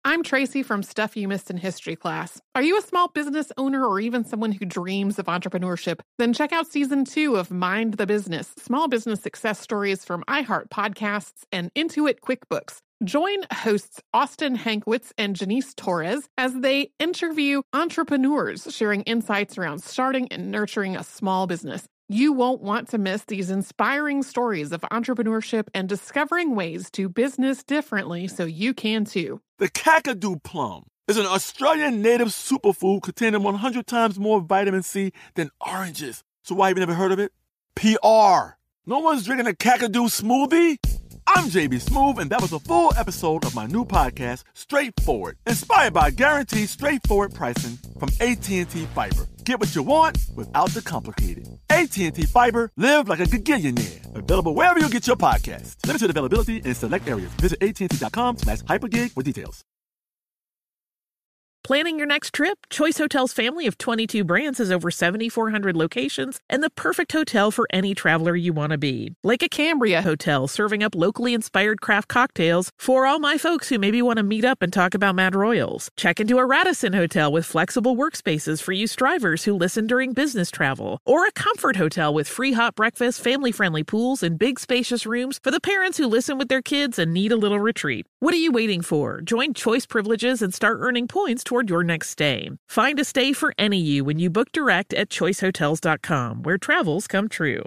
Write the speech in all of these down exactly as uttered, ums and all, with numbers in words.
I'm Tracy from Stuff You Missed in History Class. Are you a small business owner or even someone who dreams of entrepreneurship? Then check out season two of Mind the Business, small business success stories from iHeart Podcasts and Intuit QuickBooks. Join hosts Austin Hankwitz and Janice Torres as they interview entrepreneurs sharing insights around starting and nurturing a small business. You won't want to miss these inspiring stories of entrepreneurship and discovering ways to business differently so you can too. The Kakadu plum is an Australian native superfood containing one hundred times more vitamin C than oranges. So why have you never heard of it? P R. No one's drinking a Kakadu smoothie? I'm J B Smoove, and that was a full episode of my new podcast, Straightforward, inspired by guaranteed straightforward pricing from A T and T Fiber. Get what you want without the complicated. A T and T Fiber, live like a gigillionaire. Available wherever you get your podcasts. Limited availability in select areas. Visit AT&T.com slash hypergig for details. Planning your next trip? Choice Hotels' family of twenty-two brands has over seventy-four hundred locations and the perfect hotel for any traveler you want to be. Like a Cambria Hotel, serving up locally inspired craft cocktails for all my folks who maybe want to meet up and talk about Mad Royals. Check into a Radisson Hotel with flexible workspaces for you strivers who listen during business travel. Or a Comfort Hotel with free hot breakfast, family-friendly pools, and big spacious rooms for the parents who listen with their kids and need a little retreat. What are you waiting for? Join Choice Privileges and start earning points toward your next stay. Find a stay for any you when you book direct at choice hotels dot com, where travels come true.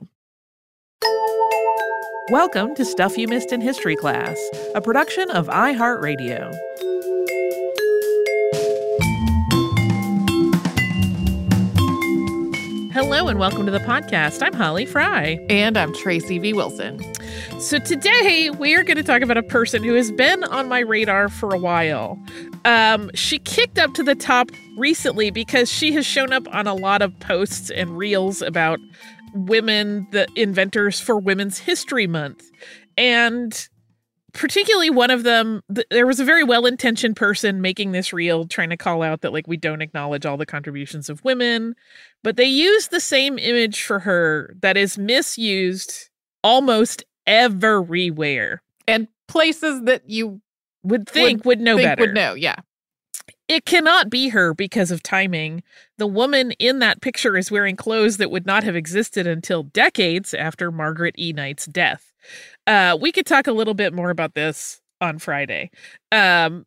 Welcome to Stuff You Missed in History Class, a production of iHeartRadio. Hello and welcome to the podcast. I'm Holly Fry. And I'm Tracy V. Wilson. So today we are going to talk about a person who has been on my radar for a while. Um, she kicked up to the top recently because she has shown up on a lot of posts and reels about women, the inventors for Women's History Month. And particularly one of them, th- there was a very well-intentioned person making this reel trying to call out that, like, we don't acknowledge all the contributions of women. But they used the same image for her that is misused almost everywhere. And places that you would think would, would know think better. Would know, yeah. It cannot be her because of timing. The woman in that picture is wearing clothes that would not have existed until decades after Margaret E. Knight's death. Uh, we could talk a little bit more about this on Friday. Um,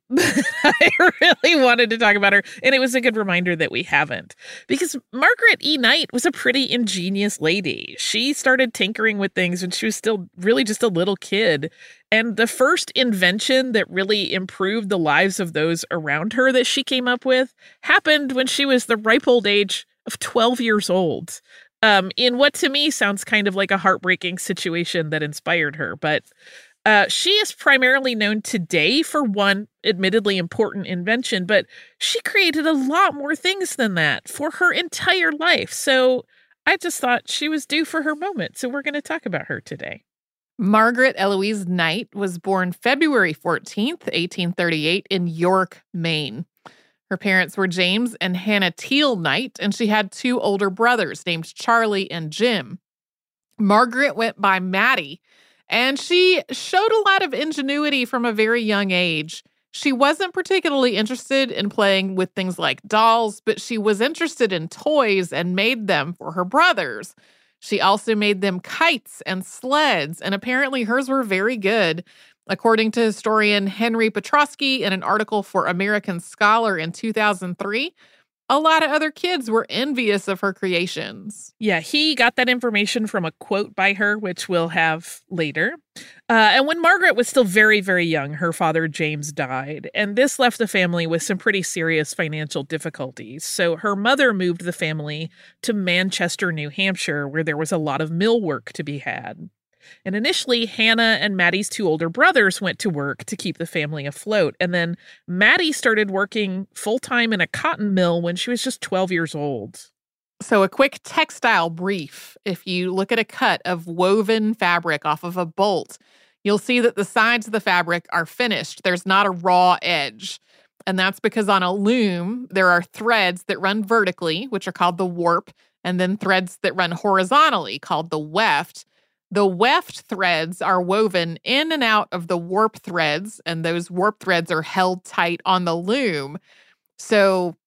I really wanted to talk about her, and it was a good reminder that we haven't. Because Margaret E. Knight was a pretty ingenious lady. She started tinkering with things when she was still really just a little kid. And the first invention that really improved the lives of those around her that she came up with happened when she was the ripe old age of twelve years old. Um, in what to me sounds kind of like a heartbreaking situation that inspired her. But Uh, she is primarily known today for one admittedly important invention, but she created a lot more things than that for her entire life. So I just thought she was due for her moment. So we're going to talk about her today. Margaret Eloise Knight was born February fourteenth, eighteen thirty-eight in York, Maine. Her parents were James and Hannah Teal Knight, and she had two older brothers named Charlie and Jim. Margaret went by Maddie, and she showed a lot of ingenuity from a very young age. She wasn't particularly interested in playing with things like dolls, but she was interested in toys and made them for her brothers. She also made them kites and sleds, and apparently hers were very good. According to historian Henry Petrosky in an article for American Scholar in two thousand three, a lot of other kids were envious of her creations. Yeah, he got that information from a quote by her, which we'll have later. Uh, and when Margaret was still very, very young, her father, James, died. And this left the family with some pretty serious financial difficulties. So her mother moved the family to Manchester, New Hampshire, where there was a lot of mill work to be had. And initially, Hannah and Maddie's two older brothers went to work to keep the family afloat. And then Maddie started working full-time in a cotton mill when she was just twelve years old. So a quick textile brief. If you look at a cut of woven fabric off of a bolt, you'll see that the sides of the fabric are finished. There's not a raw edge. And that's because on a loom, there are threads that run vertically, which are called the warp, and then threads that run horizontally, called the weft. The weft threads are woven in and out of the warp threads, and those warp threads are held tight on the loom. So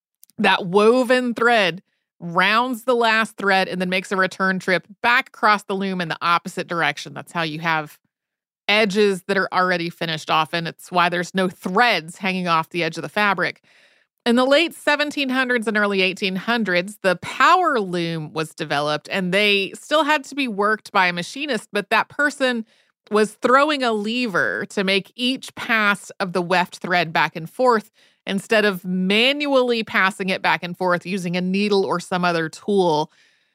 that woven thread rounds the last thread and then makes a return trip back across the loom in the opposite direction. That's how you have edges that are already finished off, and it's why there's no threads hanging off the edge of the fabric. In the late seventeen hundreds and early eighteen hundreds, the power loom was developed, and they still had to be worked by a machinist, but that person was throwing a lever to make each pass of the weft thread back and forth instead of manually passing it back and forth using a needle or some other tool.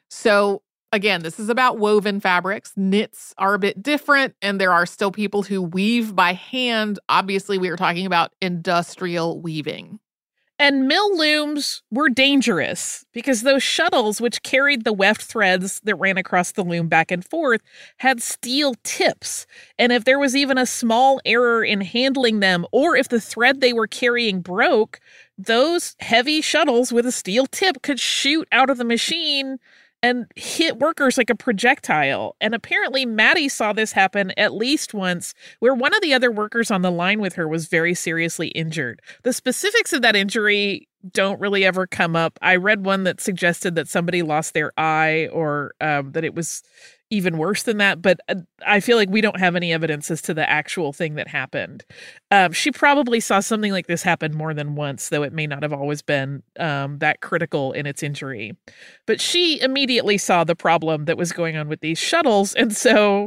So again, this is about woven fabrics. Knits are a bit different, and there are still people who weave by hand. Obviously, we are talking about industrial weaving. And mill looms were dangerous because those shuttles, which carried the weft threads that ran across the loom back and forth, had steel tips. And if there was even a small error in handling them, or if the thread they were carrying broke, those heavy shuttles with a steel tip could shoot out of the machine and hit workers like a projectile. And apparently Maddie saw this happen at least once, where one of the other workers on the line with her was very seriously injured. The specifics of that injury don't really ever come up. I read one that suggested that somebody lost their eye, or um, that it was even worse than that, but I feel like we don't have any evidence as to the actual thing that happened. Um, she probably saw something like this happen more than once, though it may not have always been um, that critical in its injury. But she immediately saw the problem that was going on with these shuttles, and so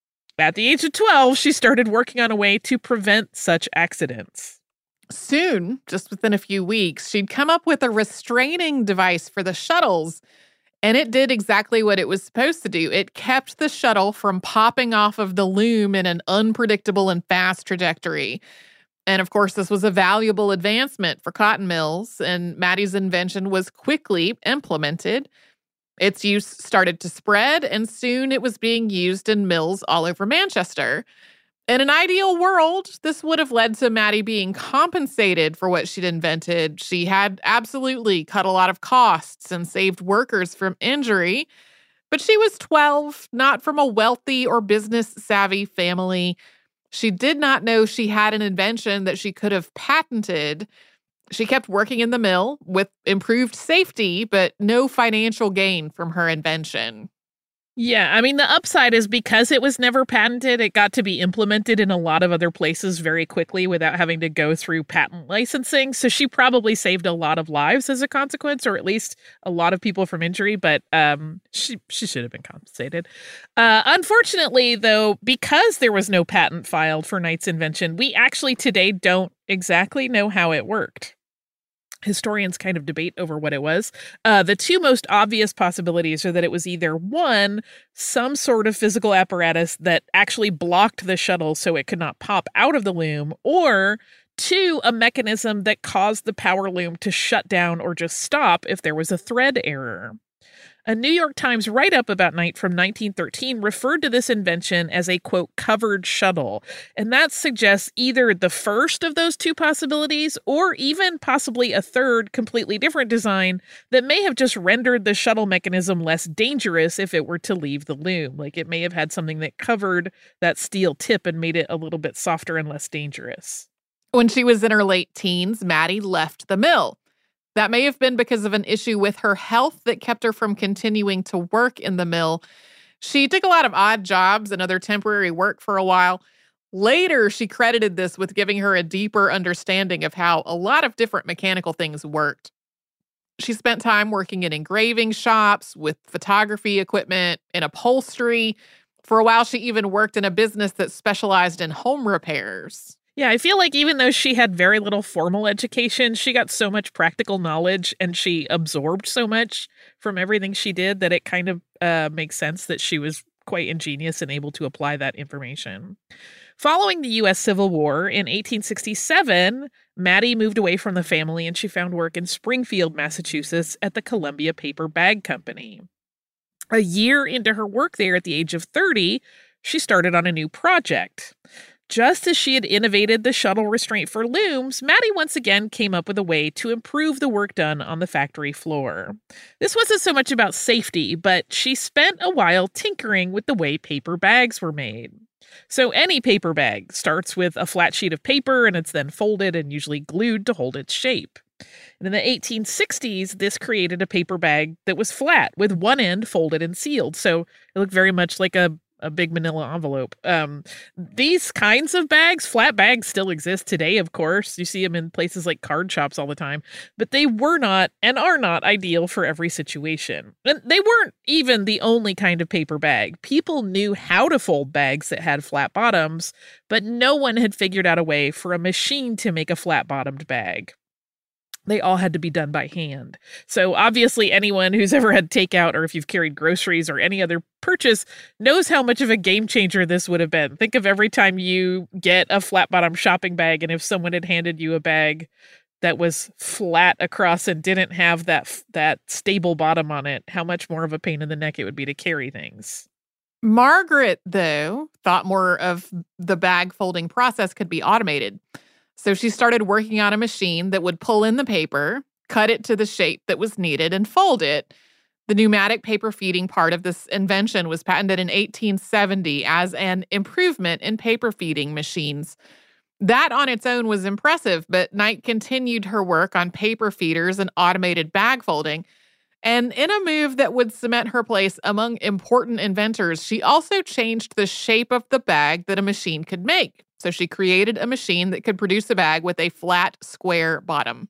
at the age of twelve, she started working on a way to prevent such accidents. Soon, just within a few weeks, she'd come up with a restraining device for the shuttles. And it did exactly what it was supposed to do. It kept the shuttle from popping off of the loom in an unpredictable and fast trajectory. And of course, this was a valuable advancement for cotton mills, and Maddie's invention was quickly implemented. Its use started to spread, and soon it was being used in mills all over Manchester. In an ideal world, this would have led to Maddie being compensated for what she'd invented. She had absolutely cut a lot of costs and saved workers from injury. But she was twelve, not from a wealthy or business-savvy family. She did not know she had an invention that she could have patented. She kept working in the mill with improved safety, but no financial gain from her invention. Yeah, I mean, the upside is because it was never patented, it got to be implemented in a lot of other places very quickly without having to go through patent licensing. So she probably saved a lot of lives as a consequence, or at least a lot of people from injury, but um, she, she should have been compensated. Uh, unfortunately, though, because there was no patent filed for Knight's invention, we actually today don't exactly know how it worked. Historians kind of debate over what it was. Uh, the two most obvious possibilities are that it was either one, some sort of physical apparatus that actually blocked the shuttle so it could not pop out of the loom, or two, a mechanism that caused the power loom to shut down or just stop if there was a thread error. A New York Times write-up about Knight from nineteen thirteen referred to this invention as a, quote, covered shuttle. And that suggests either the first of those two possibilities or even possibly a third, completely different design that may have just rendered the shuttle mechanism less dangerous if it were to leave the loom. Like it may have had something that covered that steel tip and made it a little bit softer and less dangerous. When she was in her late teens, Maddie left the mill. That may have been because of an issue with her health that kept her from continuing to work in the mill. She took a lot of odd jobs and other temporary work for a while. Later, she credited this with giving her a deeper understanding of how a lot of different mechanical things worked. She spent time working in engraving shops, with photography equipment, in upholstery. For a while, she even worked in a business that specialized in home repairs. Yeah, I feel like even though she had very little formal education, she got so much practical knowledge and she absorbed so much from everything she did that it kind of uh, makes sense that she was quite ingenious and able to apply that information. Following the U S Civil War in eighteen sixty-seven, Maddie moved away from the family and she found work in Springfield, Massachusetts at the Columbia Paper Bag Company. A year into her work there at the age of thirty, she started on a new project. Just as she had innovated the shuttle restraint for looms, Maddie once again came up with a way to improve the work done on the factory floor. This wasn't so much about safety, but she spent a while tinkering with the way paper bags were made. So any paper bag starts with a flat sheet of paper and it's then folded and usually glued to hold its shape. And in the eighteen sixties, this created a paper bag that was flat with one end folded and sealed. So it looked very much like a a big manila envelope. Um, these kinds of bags, flat bags, still exist today, of course. You see them in places like card shops all the time. But they were not and are not ideal for every situation. And they weren't even the only kind of paper bag. People knew how to fold bags that had flat bottoms, but no one had figured out a way for a machine to make a flat-bottomed bag. They all had to be done by hand. So obviously anyone who's ever had takeout or if you've carried groceries or any other purchase knows how much of a game changer this would have been. Think of every time you get a flat bottom shopping bag and if someone had handed you a bag that was flat across and didn't have that that stable bottom on it, how much more of a pain in the neck it would be to carry things. Margaret, though, thought more of the bag folding process could be automated. So she started working on a machine that would pull in the paper, cut it to the shape that was needed, and fold it. The pneumatic paper feeding part of this invention was patented in eighteen seventy as an improvement in paper feeding machines. That on its own was impressive, but Knight continued her work on paper feeders and automated bag folding. And in a move that would cement her place among important inventors, she also changed the shape of the bag that a machine could make. So she created a machine that could produce a bag with a flat, square bottom.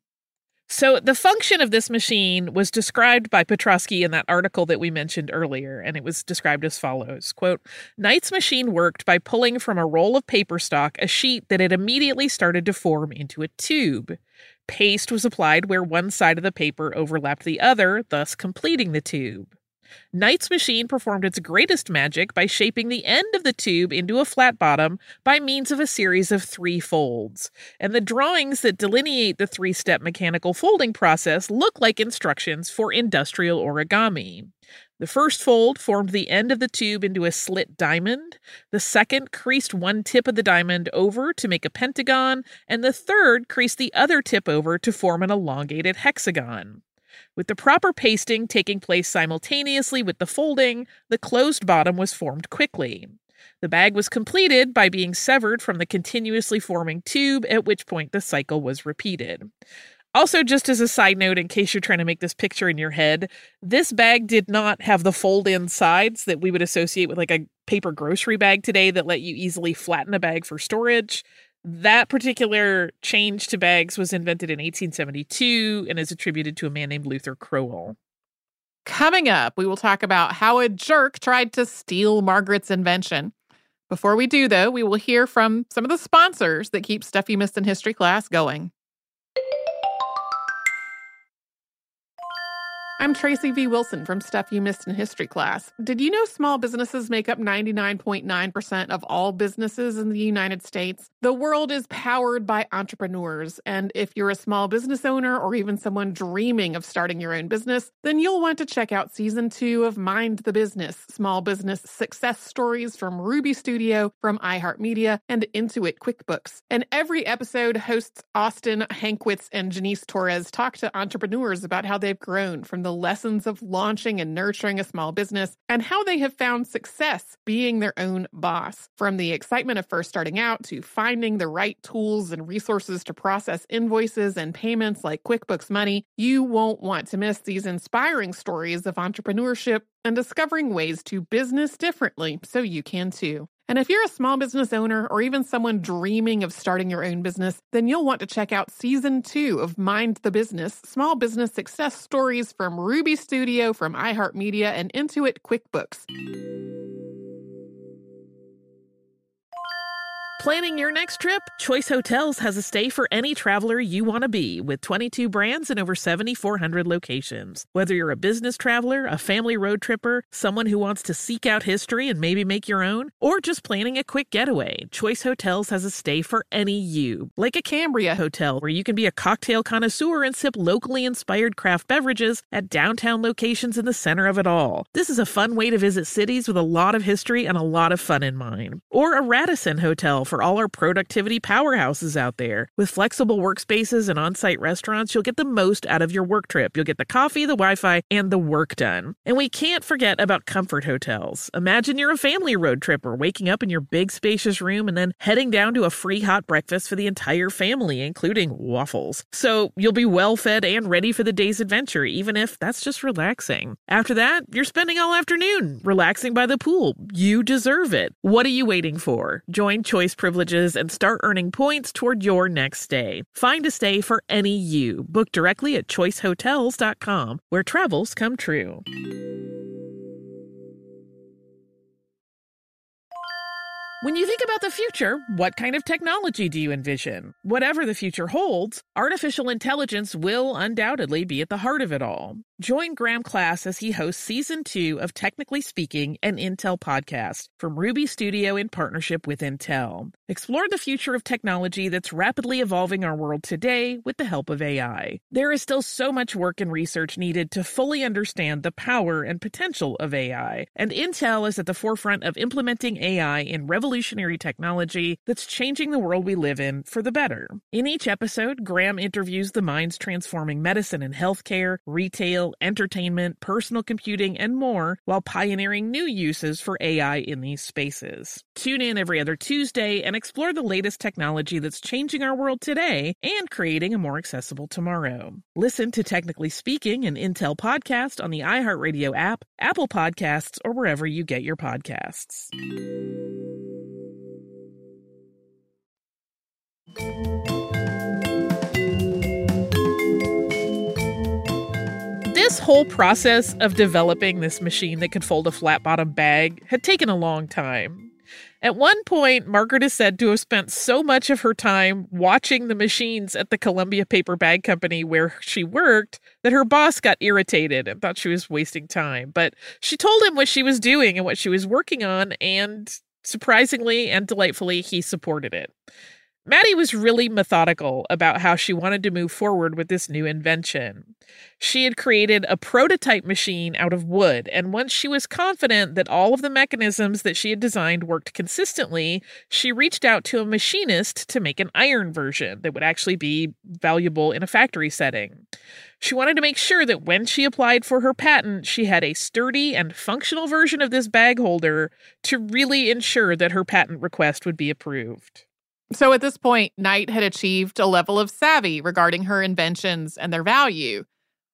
So the function of this machine was described by Petrosky in that article that we mentioned earlier, and it was described as follows, quote, Knight's machine worked by pulling from a roll of paper stock a sheet that had immediately started to form into a tube. Paste was applied where one side of the paper overlapped the other, thus completing the tube. Knight's machine performed its greatest magic by shaping the end of the tube into a flat bottom by means of a series of three folds. And the drawings that delineate the three-step mechanical folding process look like instructions for industrial origami. The first fold formed the end of the tube into a slit diamond. The second creased one tip of the diamond over to make a pentagon, and the third creased the other tip over to form an elongated hexagon. With the proper pasting taking place simultaneously with the folding, the closed bottom was formed quickly. The bag was completed by being severed from the continuously forming tube, at which point the cycle was repeated. Also, just as a side note, in case you're trying to make this picture in your head, this bag did not have the fold-in sides that we would associate with like a paper grocery bag today that let you easily flatten a bag for storage. That particular change to bags was invented in eighteen seventy-two and is attributed to a man named Luther Crowell. Coming up, we will talk about how a jerk tried to steal Margaret's invention. Before we do, though, we will hear from some of the sponsors that keep Stuff You Missed in History Class going. I'm Tracy V. Wilson from Stuff You Missed in History Class. Did you know small businesses make up ninety-nine point nine percent of all businesses in the United States? The world is powered by entrepreneurs, and if you're a small business owner or even someone dreaming of starting your own business, then you'll want to check out Season two of Mind the Business, Small Business Success Stories from Ruby Studio, from iHeartMedia, and Intuit QuickBooks. And every episode, hosts Austin Hankwitz and Janice Torres talk to entrepreneurs about how they've grown from the lessons of launching and nurturing a small business and how they have found success being their own boss. From the excitement of first starting out to finding the right tools and resources to process invoices and payments like QuickBooks Money, you won't want to miss these inspiring stories of entrepreneurship and discovering ways to business differently so you can too. And if you're a small business owner or even someone dreaming of starting your own business, then you'll want to check out Season two of Mind the Business, Small Business Success Stories from Ruby Studio, from iHeartMedia, and Intuit QuickBooks. Planning your next trip? Choice Hotels has a stay for any traveler you want to be, with twenty-two brands and over seven thousand four hundred locations. Whether you're a business traveler, a family road tripper, someone who wants to seek out history and maybe make your own, or just planning a quick getaway, Choice Hotels has a stay for any you. Like a Cambria Hotel, where you can be a cocktail connoisseur and sip locally inspired craft beverages at downtown locations in the center of it all. This is a fun way to visit cities with a lot of history and a lot of fun in mind. Or a Radisson Hotel, for for all our productivity powerhouses out there. With flexible workspaces and on-site restaurants, you'll get the most out of your work trip. You'll get the coffee, the Wi-Fi, and the work done. And we can't forget about comfort hotels. Imagine you're a family road tripper, waking up in your big spacious room and then heading down to a free hot breakfast for the entire family, including waffles. So you'll be well fed and ready for the day's adventure, even if that's just relaxing. After that, you're spending all afternoon relaxing by the pool. You deserve it. What are you waiting for? Join Choice Privileges and start earning points toward your next stay. Find a stay for any you. Book directly at choice hotels dot com, where travels come true. When you think about the future, what kind of technology do you envision? Whatever the future holds, artificial intelligence will undoubtedly be at the heart of it all. Join Graham Class as he hosts Season two of Technically Speaking, an Intel podcast from Ruby Studio in partnership with Intel. Explore the future of technology that's rapidly evolving our world today with the help of A I. There is still so much work and research needed to fully understand the power and potential of A I, and Intel is at the forefront of implementing A I in revolutionary technology that's changing the world we live in for the better. In each episode, Graham interviews the minds transforming medicine and healthcare, retail, entertainment, personal computing, and more, while pioneering new uses for A I in these spaces. Tune in every other Tuesday and explore the latest technology that's changing our world today and creating a more accessible tomorrow. Listen to Technically Speaking, an Intel podcast on the iHeartRadio app, Apple Podcasts, or wherever you get your podcasts. This whole process of developing this machine that could fold a flat-bottom bag had taken a long time. At one point, Margaret is said to have spent so much of her time watching the machines at the Columbia Paper Bag Company where she worked that her boss got irritated and thought she was wasting time. But she told him what she was doing and what she was working on, and surprisingly and delightfully, he supported it. Maddie was really methodical about how she wanted to move forward with this new invention. She had created a prototype machine out of wood, and once she was confident that all of the mechanisms that she had designed worked consistently, she reached out to a machinist to make an iron version that would actually be valuable in a factory setting. She wanted to make sure that when she applied for her patent, she had a sturdy and functional version of this bag holder to really ensure that her patent request would be approved. So at this point, Knight had achieved a level of savvy regarding her inventions and their value.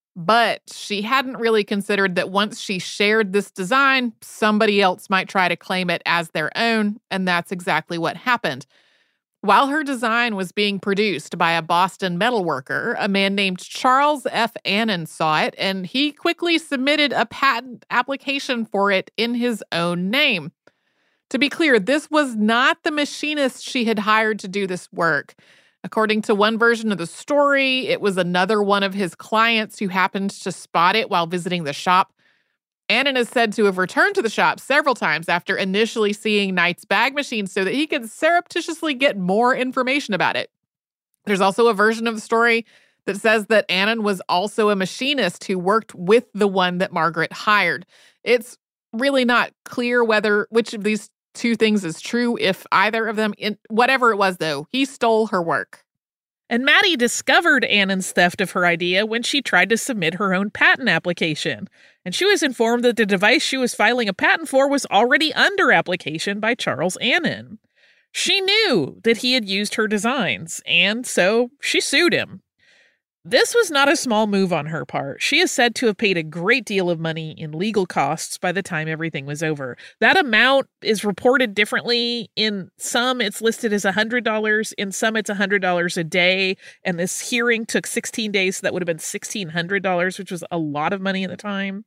But she hadn't really considered that once she shared this design, somebody else might try to claim it as their own, and that's exactly what happened. While her design was being produced by a Boston metalworker, a man named Charles F. Annan saw it, and he quickly submitted a patent application for it in his own name. To be clear, this was not the machinist she had hired to do this work. According to one version of the story, it was another one of his clients who happened to spot it while visiting the shop. Annan is said to have returned to the shop several times after initially seeing Knight's bag machine so that he could surreptitiously get more information about it. There's also a version of the story that says that Annan was also a machinist who worked with the one that Margaret hired. It's really not clear whether which of these two things is true, if either of them. In, whatever it was, though, he stole her work. And Maddie discovered Annan's theft of her idea when she tried to submit her own patent application. And she was informed that the device she was filing a patent for was already under application by Charles Annan. She knew that he had used her designs, and so she sued him. This was not a small move on her part. She is said to have paid a great deal of money in legal costs by the time everything was over. That amount is reported differently. In some, it's listed as one hundred dollars. In some, it's one hundred dollars a day. And this hearing took sixteen days, so that would have been sixteen hundred dollars, which was a lot of money at the time.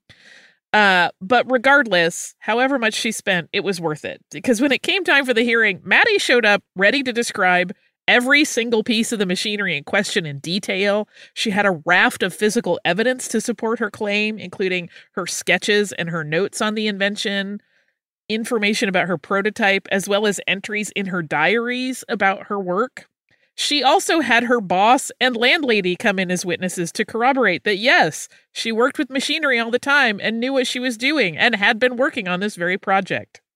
Uh, but regardless, however much she spent, it was worth it. Because when it came time for the hearing, Maddie showed up ready to describe every single piece of the machinery in question in detail. She had a raft of physical evidence to support her claim, including her sketches and her notes on the invention, information about her prototype, as well as entries in her diaries about her work. She also had her boss and landlady come in as witnesses to corroborate that, yes, she worked with machinery all the time and knew what she was doing and had been working on this very project.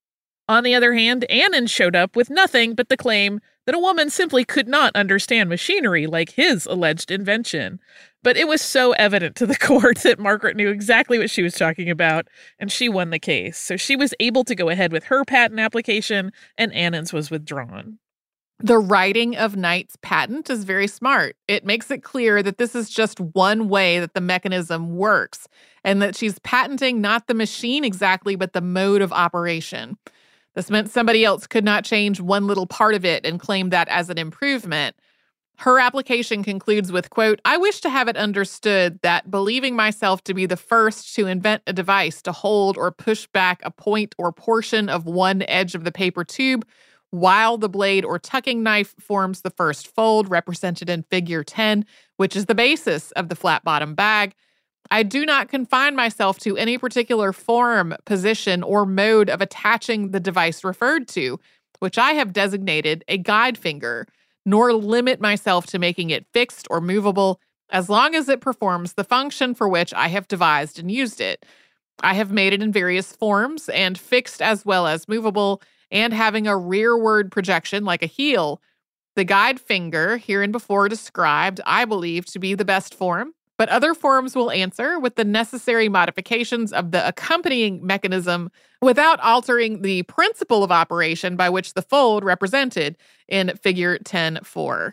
On the other hand, Annan showed up with nothing but the claim that a woman simply could not understand machinery like his alleged invention. But it was so evident to the court that Margaret knew exactly what she was talking about, and she won the case. So she was able to go ahead with her patent application, and Annan's was withdrawn. The writing of Knight's patent is very smart. It makes it clear that this is just one way that the mechanism works, and that she's patenting not the machine exactly, but the mode of operation. This meant somebody else could not change one little part of it and claim that as an improvement. Her application concludes with, quote, "I wish to have it understood that believing myself to be the first to invent a device to hold or push back a point or portion of one edge of the paper tube while the blade or tucking knife forms the first fold represented in figure ten, which is the basis of the flat-bottom bag, I do not confine myself to any particular form, position, or mode of attaching the device referred to, which I have designated a guide finger, nor limit myself to making it fixed or movable as long as it performs the function for which I have devised and used it. I have made it in various forms and fixed as well as movable and having a rearward projection like a heel. The guide finger, hereinbefore described, I believe to be the best form, but other forms will answer with the necessary modifications of the accompanying mechanism without altering the principle of operation by which the fold represented in figure ten four.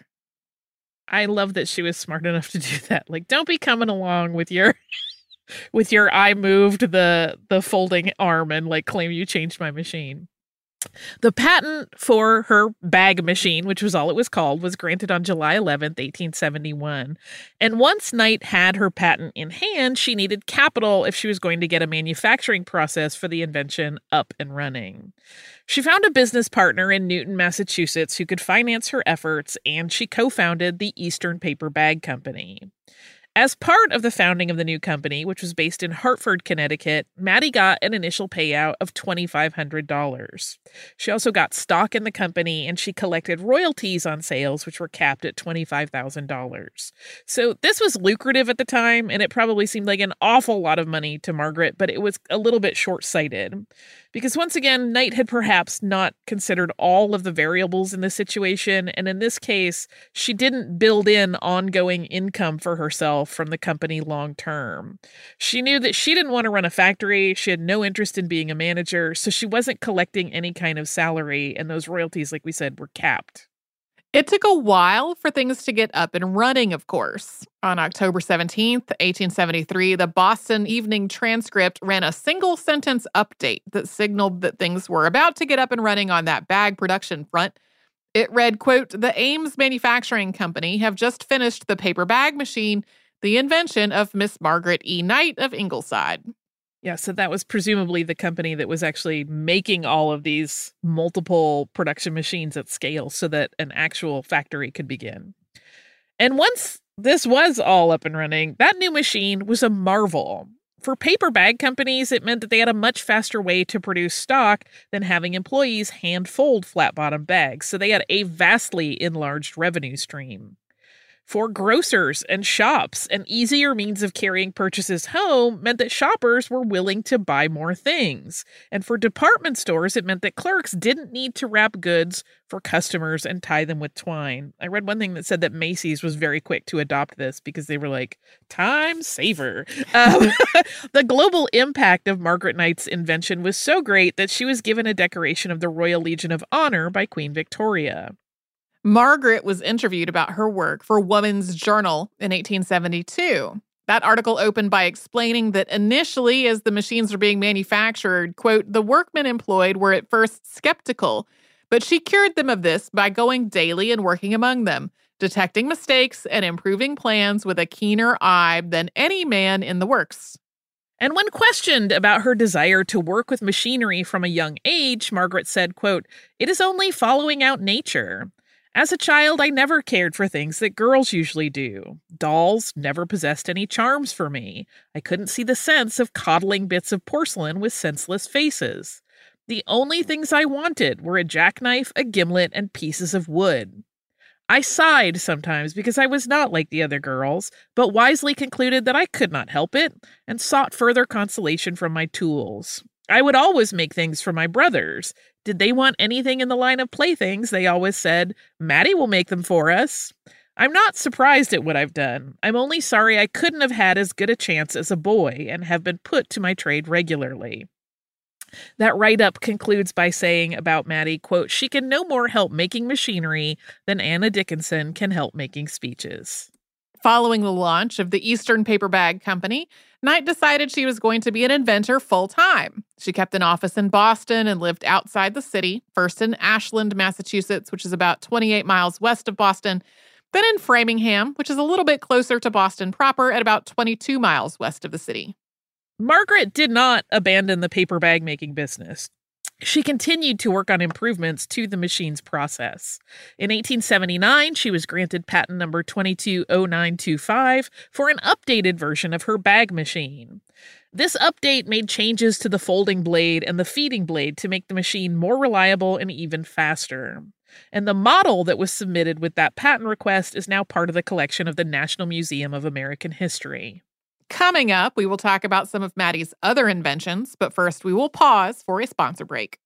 I love that she was smart enough to do that. Like, don't be coming along with your with your I moved the the folding arm and like claim you changed my machine. The patent for her bag machine, which was all it was called, was granted on July eleventh, eighteen seventy-one. And once Knight had her patent in hand, she needed capital if she was going to get a manufacturing process for the invention up and running. She found a business partner in Newton, Massachusetts, who could finance her efforts, and she co-founded the Eastern Paper Bag Company. As part of the founding of the new company, which was based in Hartford, Connecticut, Maddie got an initial payout of two thousand five hundred dollars. She also got stock in the company, and she collected royalties on sales, which were capped at twenty-five thousand dollars. So this was lucrative at the time, and it probably seemed like an awful lot of money to Margaret, but it was a little bit short-sighted. Because once again, Knight had perhaps not considered all of the variables in the situation, and in this case, she didn't build in ongoing income for herself from the company long term. She knew that she didn't want to run a factory, she had no interest in being a manager, so she wasn't collecting any kind of salary, and those royalties, like we said, were capped. It took a while for things to get up and running, of course. On October seventeenth, eighteen seventy-three, the Boston Evening Transcript ran a single-sentence update that signaled that things were about to get up and running on that bag production front. It read, quote, "The Ames Manufacturing Company have just finished the paper bag machine, the invention of Miss Margaret E. Knight of Ingleside." Yeah, so that was presumably the company that was actually making all of these multiple production machines at scale so that an actual factory could begin. And once this was all up and running, that new machine was a marvel. For paper bag companies, it meant that they had a much faster way to produce stock than having employees hand fold flat-bottom bags, so they had a vastly enlarged revenue stream. For grocers and shops, an easier means of carrying purchases home meant that shoppers were willing to buy more things. And for department stores, it meant that clerks didn't need to wrap goods for customers and tie them with twine. I read one thing that said that Macy's was very quick to adopt this because they were like, time saver. Um, the global impact of Margaret Knight's invention was so great that she was given a decoration of the Royal Legion of Honor by Queen Victoria. Margaret was interviewed about her work for Woman's Journal in eighteen seventy-two. That article opened by explaining that initially, as the machines were being manufactured, quote, "the workmen employed were at first skeptical, but she cured them of this by going daily and working among them, detecting mistakes and improving plans with a keener eye than any man in the works." And when questioned about her desire to work with machinery from a young age, Margaret said, quote, "It is only following out nature. As a child, I never cared for things that girls usually do. Dolls never possessed any charms for me. I couldn't see the sense of coddling bits of porcelain with senseless faces. The only things I wanted were a jackknife, a gimlet, and pieces of wood. I sighed sometimes because I was not like the other girls, but wisely concluded that I could not help it, and sought further consolation from my tools. I would always make things for my brothers, Did they want anything in the line of playthings, they always said, Maddie will make them for us. I'm not surprised at what I've done. I'm only sorry I couldn't have had as good a chance as a boy and have been put to my trade regularly. That write-up concludes by saying about Maddie, quote, she can no more help making machinery than Anna Dickinson can help making speeches. Following the launch of the Eastern Paper Bag Company, Knight decided she was going to be an inventor full-time. She kept an office in Boston and lived outside the city, first in Ashland, Massachusetts, which is about twenty-eight miles west of Boston, then in Framingham, which is a little bit closer to Boston proper at about twenty-two miles west of the city. Margaret did not abandon the paper bag making business. She continued to work on improvements to the machine's process. In eighteen seventy-nine, she was granted patent number twenty-two oh nine two five for an updated version of her bag machine. This update made changes to the folding blade and the feeding blade to make the machine more reliable and even faster. And the model that was submitted with that patent request is now part of the collection of the National Museum of American History. Coming up, we will talk about some of Maddie's other inventions, but first we will pause for a sponsor break.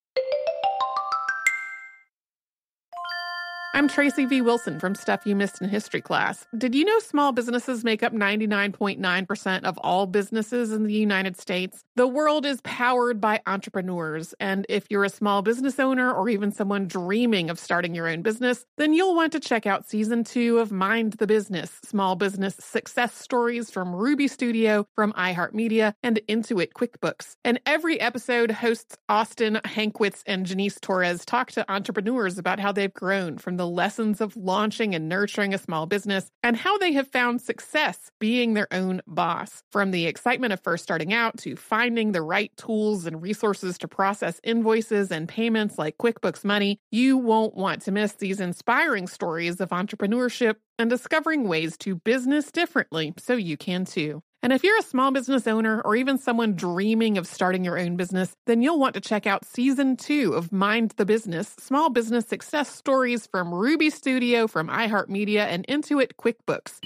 I'm Tracy V. Wilson from Stuff You Missed in History Class. Did you know small businesses make up ninety-nine point nine percent of all businesses in the United States? The world is powered by entrepreneurs, and if you're a small business owner or even someone dreaming of starting your own business, then you'll want to check out Season two of Mind the Business, Small Business Success Stories from Ruby Studio, from iHeartMedia, and Intuit QuickBooks. And every episode, hosts Austin Hankwitz and Janice Torres talk to entrepreneurs about how they've grown from the lessons of launching and nurturing a small business and how they have found success being their own boss. From the excitement of first starting out to finding the right tools and resources to process invoices and payments like QuickBooks Money, you won't want to miss these inspiring stories of entrepreneurship and discovering ways to business differently so you can too. And if you're a small business owner or even someone dreaming of starting your own business, then you'll want to check out Season two of Mind the Business, Small Business Success Stories from Ruby Studio, from iHeartMedia, and Intuit QuickBooks.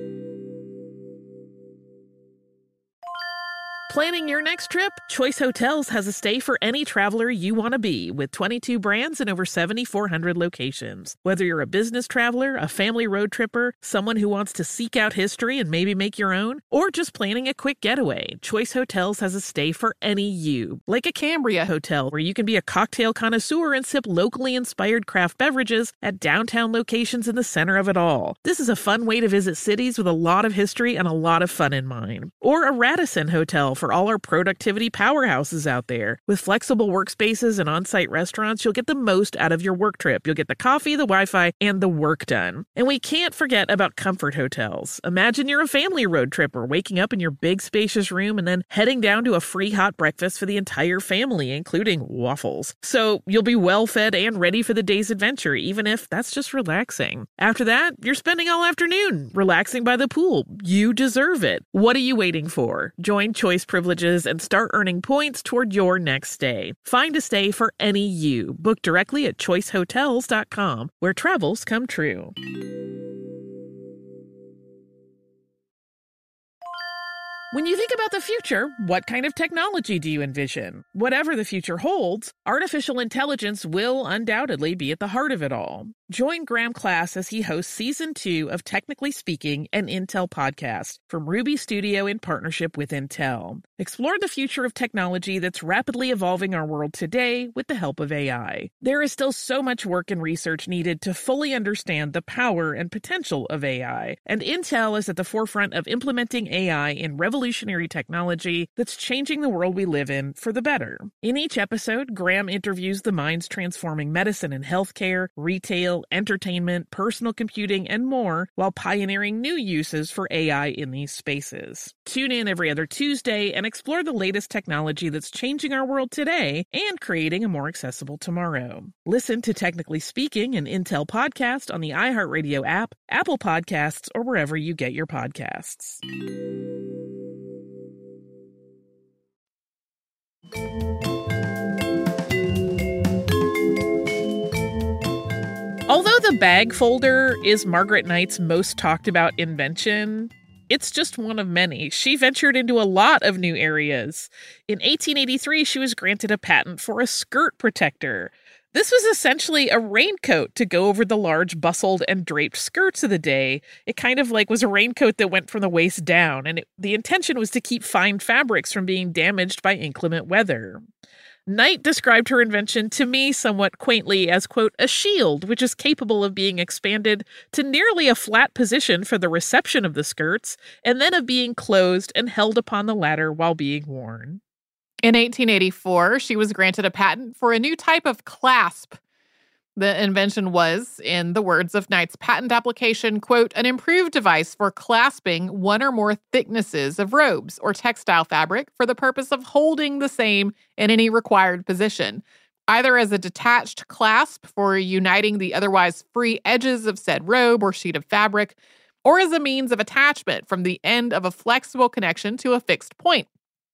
Planning your next trip? Choice Hotels has a stay for any traveler you want to be, with twenty-two brands and over seven thousand four hundred locations. Whether you're a business traveler, a family road tripper, someone who wants to seek out history and maybe make your own, or just planning a quick getaway, Choice Hotels has a stay for any you. Like a Cambria Hotel, where you can be a cocktail connoisseur and sip locally inspired craft beverages at downtown locations in the center of it all. This is a fun way to visit cities with a lot of history and a lot of fun in mind. Or a Radisson Hotel for all our productivity powerhouses out there. With flexible workspaces and on-site restaurants, you'll get the most out of your work trip. You'll get the coffee, the Wi-Fi, and the work done. And we can't forget about Comfort Hotels. Imagine you're a family road tripper, waking up in your big spacious room and then heading down to a free hot breakfast for the entire family, including waffles. So you'll be well fed and ready for the day's adventure, even if that's just relaxing. After that, you're spending all afternoon relaxing by the pool. You deserve it. What are you waiting for? Join Choice Privileges and start earning points toward your next stay. Find a stay for any you. Book directly at choice hotels dot com, where travels come true. When you think about the future, what kind of technology do you envision? Whatever the future holds, artificial intelligence will undoubtedly be at the heart of it all. Join Graham Class as he hosts Season two of Technically Speaking, an Intel podcast from Ruby Studio in partnership with Intel. Explore the future of technology that's rapidly evolving our world today with the help of A I. There is still so much work and research needed to fully understand the power and potential of A I, and Intel is at the forefront of implementing A I in revolutionary technology that's changing the world we live in for the better. In each episode, Graham interviews the minds transforming medicine and healthcare, retail, entertainment, personal computing, and more, while pioneering new uses for A I in these spaces. Tune in every other Tuesday and explore the latest technology that's changing our world today and creating a more accessible tomorrow. Listen to Technically Speaking, an Intel podcast on the iHeartRadio app, Apple Podcasts, or wherever you get your podcasts. Although the bag folder is Margaret Knight's most talked about invention, it's just one of many. She ventured into a lot of new areas. In eighteen eighty-three, she was granted a patent for a skirt protector. This was essentially a raincoat to go over the large bustled and draped skirts of the day. It kind of like was a raincoat that went from the waist down, and it, the intention was to keep fine fabrics from being damaged by inclement weather. Knight described her invention to me somewhat quaintly as, quote, a shield, which is capable of being expanded to nearly a flat position for the reception of the skirts, and then of being closed and held upon the latter while being worn. In eighteen eighty-four, she was granted a patent for a new type of clasp. The invention was, in the words of Knight's patent application, quote, an improved device for clasping one or more thicknesses of robes or textile fabric for the purpose of holding the same in any required position, either as a detached clasp for uniting the otherwise free edges of said robe or sheet of fabric, or as a means of attachment from the end of a flexible connection to a fixed point,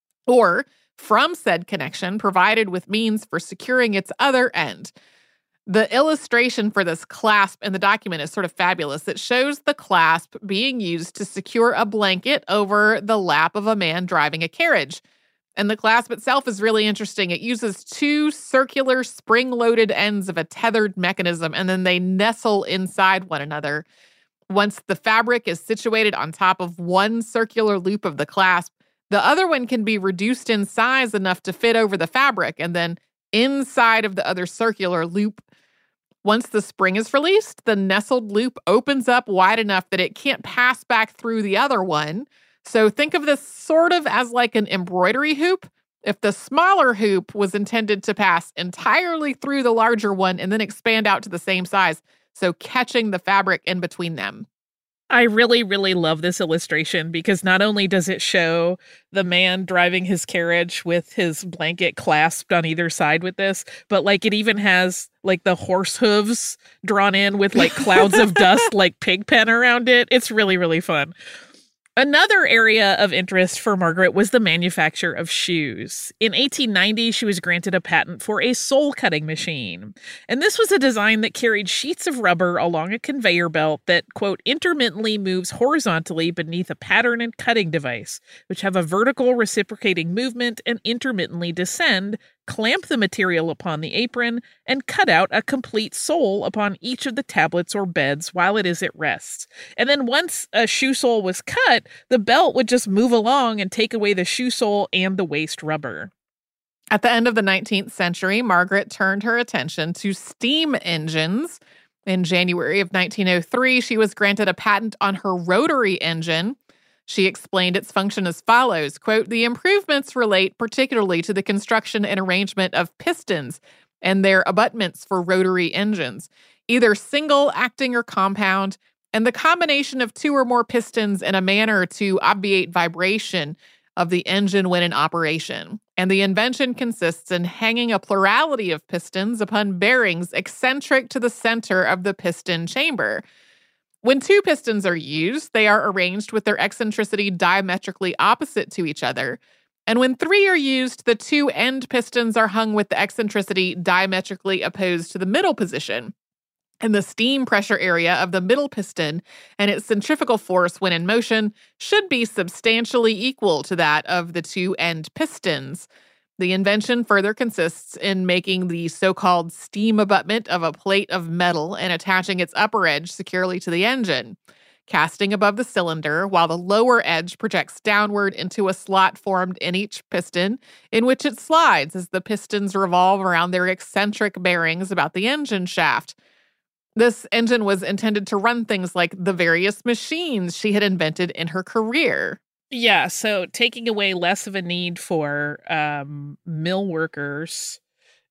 or from said connection provided with means for securing its other end. The illustration for this clasp in the document is sort of fabulous. It shows the clasp being used to secure a blanket over the lap of a man driving a carriage. And the clasp itself is really interesting. It uses two circular spring-loaded ends of a tethered mechanism, and then they nestle inside one another. Once the fabric is situated on top of one circular loop of the clasp, the other one can be reduced in size enough to fit over the fabric, and then inside of the other circular loop. Once the spring is released, the nestled loop opens up wide enough that it can't pass back through the other one. So think of this sort of as like an embroidery hoop. If the smaller hoop was intended to pass entirely through the larger one and then expand out to the same size, so catching the fabric in between them. I really, really love this illustration because not only does it show the man driving his carriage with his blanket clasped on either side with this, but like it even has like the horse hooves drawn in with like clouds of dust, like pig pen around it. It's really, really fun. Another area of interest for Margaret was the manufacture of shoes. In eighteen ninety, she was granted a patent for a sole-cutting machine. And this was a design that carried sheets of rubber along a conveyor belt that, quote, intermittently moves horizontally beneath a pattern and cutting device, which have a vertical reciprocating movement and intermittently descend, clamp the material upon the apron, and cut out a complete sole upon each of the tablets or beds while it is at rest. And then once a shoe sole was cut, the belt would just move along and take away the shoe sole and the waste rubber. At the end of the nineteenth century, Margaret turned her attention to steam engines. In January of nineteen oh three, she was granted a patent on her rotary engine. She explained its function as follows, quote, the improvements relate particularly to the construction and arrangement of pistons and their abutments for rotary engines, either single, acting, or compound, and the combination of two or more pistons in a manner to obviate vibration of the engine when in operation. And the invention consists in hanging a plurality of pistons upon bearings eccentric to the center of the piston chamber. When two pistons are used, they are arranged with their eccentricity diametrically opposite to each other. And when three are used, the two end pistons are hung with the eccentricity diametrically opposed to the middle position. And the steam pressure area of the middle piston and its centrifugal force when in motion should be substantially equal to that of the two end pistons. The invention further consists in making the so-called steam abutment of a plate of metal and attaching its upper edge securely to the engine, casting above the cylinder while the lower edge projects downward into a slot formed in each piston, in which it slides as the pistons revolve around their eccentric bearings about the engine shaft. This engine was intended to run things like the various machines she had invented in her career. Yeah, so taking away less of a need for um, mill workers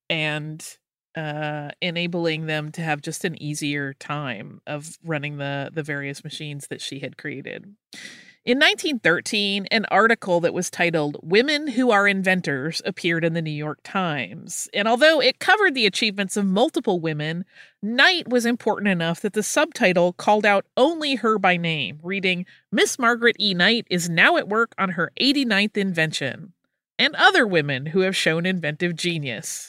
and uh, enabling them to have just an easier time of running the, the various machines that she had created. In nineteen thirteen, an article that was titled Women Who Are Inventors appeared in the New York Times. And although it covered the achievements of multiple women, Knight was important enough that the subtitle called out only her by name, reading, Miss Margaret E. Knight is now at work on her eighty-ninth invention, and other women who have shown inventive genius.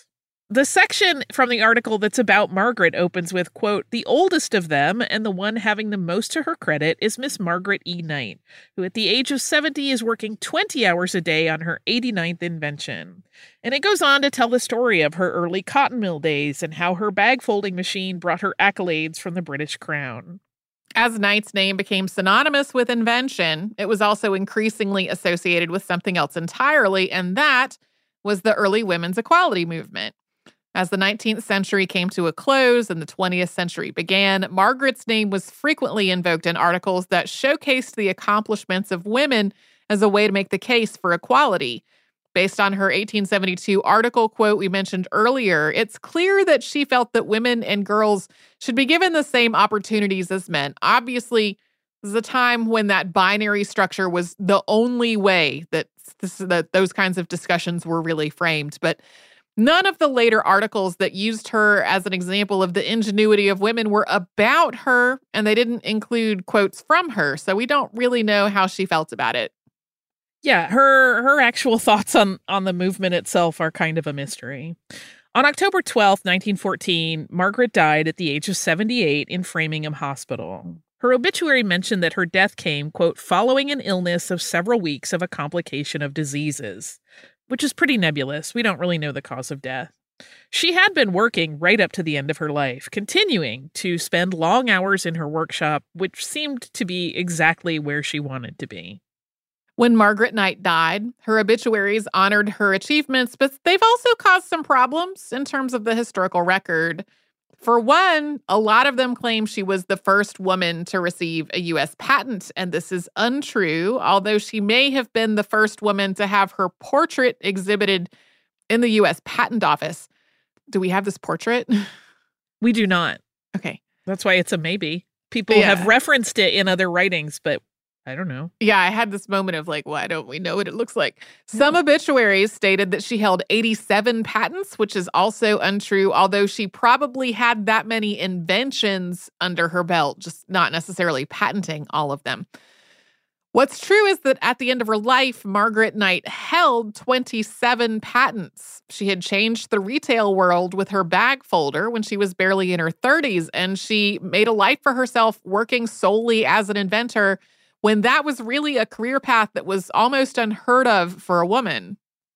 The section from the article that's about Margaret opens with, quote, "The oldest of them, and the one having the most to her credit, is Miss Margaret E. Knight, who at the age of seventy is working twenty hours a day on her eighty-ninth invention." And it goes on to tell the story of her early cotton mill days and how her bag folding machine brought her accolades from the British Crown. As Knight's name became synonymous with invention, it was also increasingly associated with something else entirely, and that was the early women's equality movement. As the nineteenth century came to a close and the twentieth century began, Margaret's name was frequently invoked in articles that showcased the accomplishments of women as a way to make the case for equality. Based on her eighteen seventy-two article quote we mentioned earlier, it's clear that she felt that women and girls should be given the same opportunities as men. Obviously, this is a time when that binary structure was the only way that, this, that those kinds of discussions were really framed. But none of the later articles that used her as an example of the ingenuity of women were about her, and they didn't include quotes from her, so we don't really know how she felt about it. Yeah, her her actual thoughts on, on the movement itself are kind of a mystery. On October twelfth, nineteen fourteen, Margaret died at the age of seventy-eight in Framingham Hospital. Her obituary mentioned that her death came, quote, "following an illness of several weeks of a complication of diseases," which is pretty nebulous. We don't really know the cause of death. She had been working right up to the end of her life, continuing to spend long hours in her workshop, which seemed to be exactly where she wanted to be. When Margaret Knight died, her obituaries honored her achievements, but they've also caused some problems in terms of the historical record. For one, a lot of them claim she was the first woman to receive a U S patent, and this is untrue, although she may have been the first woman to have her portrait exhibited in the U S Patent Office. Do we have this portrait? We do not. Okay. That's why it's a maybe. People Yeah. have referenced it in other writings, but I don't know. Yeah, I had this moment of like, why don't we know what it looks like? Some obituaries stated that she held eighty-seven patents, which is also untrue, although she probably had that many inventions under her belt, just not necessarily patenting all of them. What's true is that at the end of her life, Margaret Knight held twenty-seven patents. She had changed the retail world with her bag folder when she was barely in her thirties, and she made a life for herself working solely as an inventor when that was really a career path that was almost unheard of for a woman.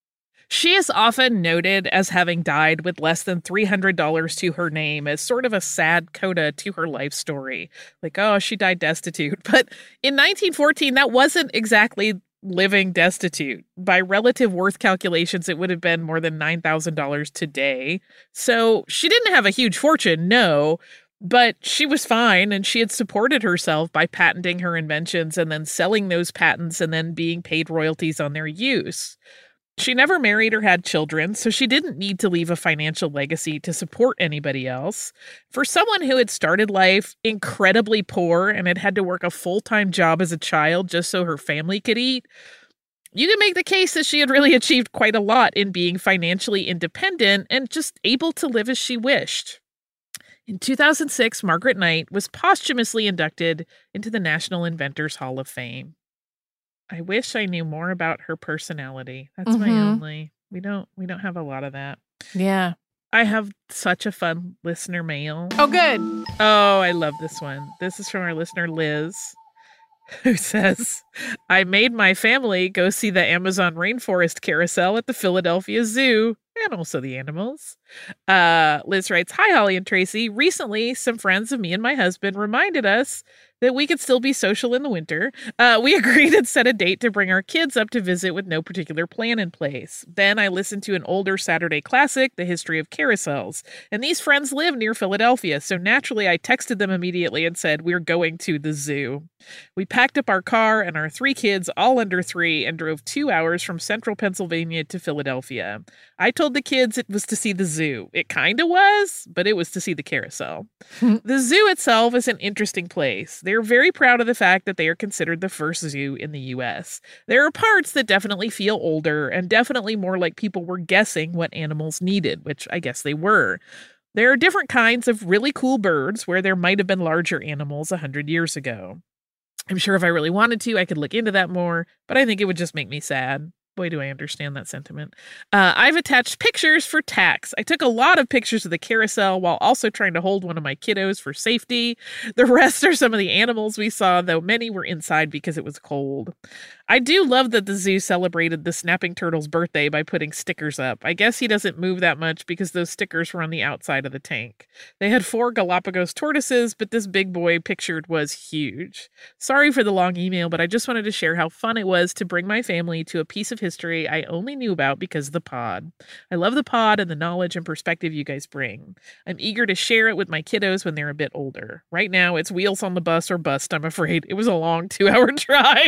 She is often noted as having died with less than three hundred dollars to her name as sort of a sad coda to her life story. Like, oh, she died destitute. But in nineteen fourteen, that wasn't exactly living destitute. By relative worth calculations, it would have been more than nine thousand dollars today. So she didn't have a huge fortune, no, but she was fine, and she had supported herself by patenting her inventions and then selling those patents and then being paid royalties on their use. She never married or had children, so she didn't need to leave a financial legacy to support anybody else. For someone who had started life incredibly poor and had had to work a full-time job as a child just so her family could eat, you can make the case that she had really achieved quite a lot in being financially independent and just able to live as she wished. In two thousand six, Margaret Knight was posthumously inducted into the National Inventors Hall of Fame. I wish I knew more about her personality. That's mm-hmm. my only. We don't we don't have a lot of that. Yeah. I have such a fun listener mail. Oh, good. Oh, I love this one. This is from our listener, Liz, who says, I made my family go see the Amazon rainforest carousel at the Philadelphia Zoo, and also the animals. Uh, Liz writes, hi, Holly and Tracy. Recently, some friends of me and my husband reminded us that we could still be social in the winter. Uh, we agreed and set a date to bring our kids up to visit with no particular plan in place. Then I listened to an older Saturday classic, The History of Carousels, and these friends live near Philadelphia, so naturally I texted them immediately and said, we're going to the zoo. We packed up our car and our three kids, all under three, and drove two hours from central Pennsylvania to Philadelphia. I told the kids it was to see the zoo. It kind of was, but it was to see the carousel. The zoo itself is an interesting place. They're very proud of the fact that they are considered the first zoo in the U S. There are parts that definitely feel older and definitely more like people were guessing what animals needed, which I guess they were. There are different kinds of really cool birds where there might have been larger animals a hundred years ago. I'm sure if I really wanted to, I could look into that more, but I think it would just make me sad. Boy, do I understand that sentiment. Uh, I've attached pictures for tax. I took a lot of pictures of the carousel while also trying to hold one of my kiddos for safety. The rest are some of the animals we saw, though many were inside because it was cold. I do love that the zoo celebrated the snapping turtle's birthday by putting stickers up. I guess he doesn't move that much because those stickers were on the outside of the tank. They had four Galapagos tortoises, but this big boy pictured was huge. Sorry for the long email, but I just wanted to share how fun it was to bring my family to a piece of history I only knew about because of the pod. I love the pod and the knowledge and perspective you guys bring. I'm eager to share it with my kiddos when they're a bit older. Right now, it's wheels on the bus or bust, I'm afraid. It was a long two-hour drive.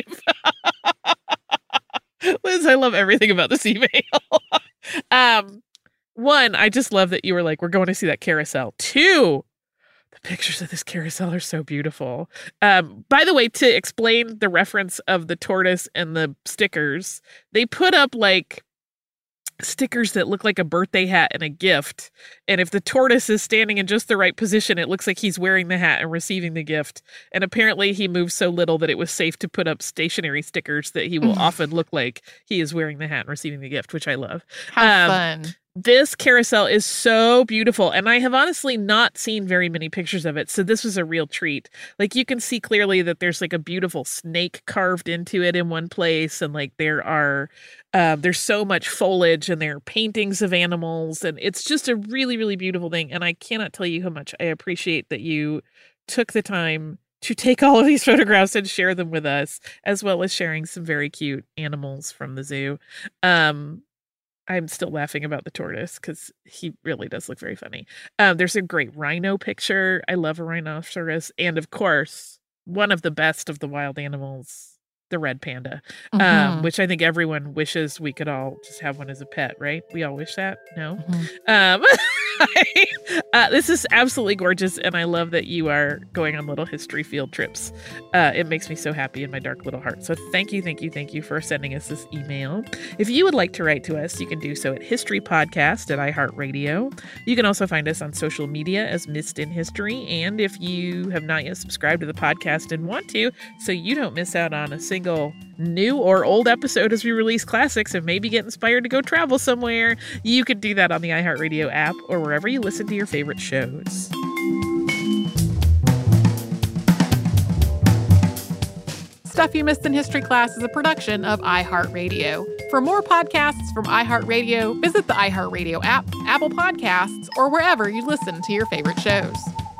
Liz, I love everything about this email. um, one, I just love that you were like, we're going to see that carousel. Two, the pictures of this carousel are so beautiful. Um, by the way, to explain the reference of the tortoise and the stickers, they put up like stickers that look like a birthday hat and a gift. And if the tortoise is standing in just the right position, it looks like he's wearing the hat and receiving the gift. And apparently he moves so little that it was safe to put up stationary stickers that he will often look like he is wearing the hat and receiving the gift, which I love. How um, fun. This carousel is so beautiful, and I have honestly not seen very many pictures of it, so this was a real treat. Like, you can see clearly that there's like a beautiful snake carved into it in one place, and like there are uh, there's so much foliage, and there are paintings of animals, and it's just a really, really beautiful thing. And I cannot tell you how much I appreciate that you took the time to take all of these photographs and share them with us, as well as sharing some very cute animals from the zoo. Um, I'm still laughing about the tortoise because he really does look very funny. Um, there's a great rhino picture. I love a rhinoceros. And of course, one of the best of the wild animals, the red panda, mm-hmm. um, which I think everyone wishes we could all just have one as a pet, right? We all wish that? No? Mm-hmm. Um, uh, this is absolutely gorgeous, and I love that you are going on little history field trips. Uh, it makes me so happy in my dark little heart. So thank you, thank you, thank you for sending us this email. If you would like to write to us, you can do so at History Podcast at iHeartRadio. You can also find us on social media as Missed in History, and if you have not yet subscribed to the podcast and want to, so you don't miss out on a single new or old episode as we release classics and maybe get inspired to go travel somewhere, you can do that on the iHeartRadio app or wherever you listen to your favorite shows. Stuff You Missed in History Class is a production of iHeartRadio. For more podcasts from iHeartRadio, visit the iHeartRadio app, Apple Podcasts, or wherever you listen to your favorite shows.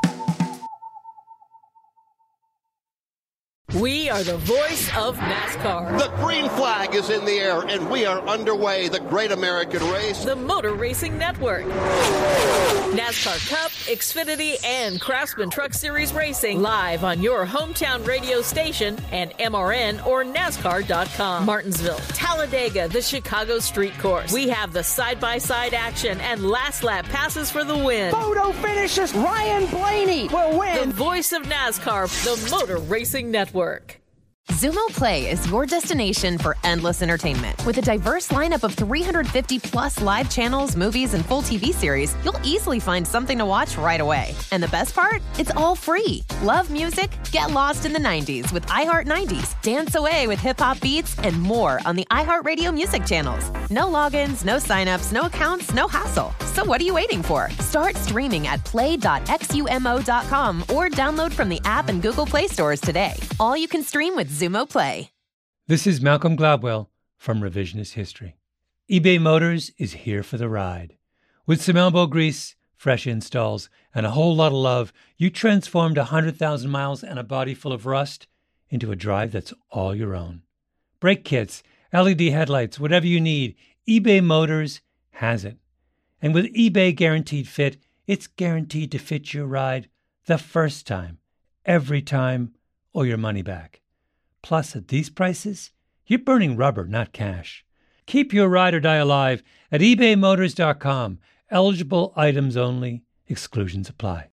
We are the voice of NASCAR. The green flag is in the air, and we are underway. The Great American Race. The Motor Racing Network. NASCAR Cup, Xfinity, and Craftsman Truck Series Racing live on your hometown radio station and M R N or NASCAR dot com. Martinsville, Talladega, the Chicago Street Course. We have the side-by-side action and last lap passes for the win. Photo finishes. Ryan Blaney will win. The voice of NASCAR, the Motor Racing Network. Xumo Play is your destination for endless entertainment. With a diverse lineup of three hundred fifty plus live channels, movies, and full T V series, you'll easily find something to watch right away. And the best part? It's all free. Love music? Get lost in the nineties with iHeart nineties. Dance away with hip-hop beats and more on the iHeartRadio music channels. No logins, no signups, no accounts, no hassle. So what are you waiting for? Start streaming at play dot xumo dot com or download from the app and Google Play stores today. All you can stream with Xumo Play. This is Malcolm Gladwell from Revisionist History. eBay Motors is here for the ride. With some elbow grease, fresh installs, and a whole lot of love, you transformed one hundred thousand miles and a body full of rust into a drive that's all your own. Brake kits, L E D headlights, whatever you need, eBay Motors has it. And with eBay Guaranteed Fit, it's guaranteed to fit your ride the first time, every time, or your money back. Plus, at these prices, you're burning rubber, not cash. Keep your ride or die alive at ebay motors dot com. Eligible items only. Exclusions apply.